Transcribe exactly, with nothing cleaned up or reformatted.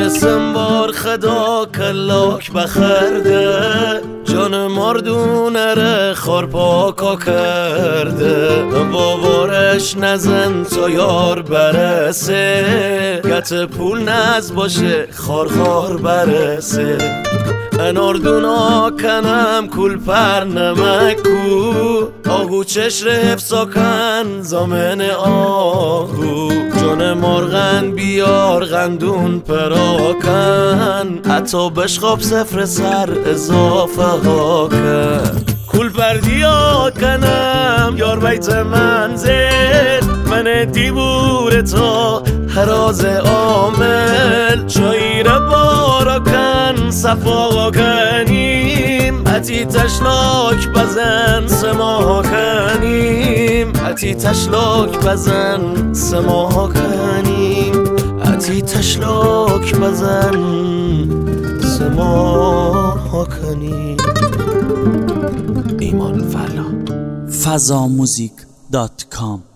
سموار خدا کلاک بخرده جان مردونه ره خورپاکا کرده باورش نزن تا یار برسه گت پول نز باشه خار خار برسه اناردونا کنم کل پر نمکو آهو چش رف ساکن زامن آهو جان مرغن بیار غندون پراکن حتی بشخاب سفر سر اضافه ها کن کل پردیا کنم یار بیت منزل من دیبور تا هراز عامل چایی را بارا کن صفا کنیم حتی تشلاک بزن سما کنیم حتی تشلاک بزن سما کنیم حتی تشلاک بزن سما کنیم. ایمان فرلا. فضا موزیک دات کام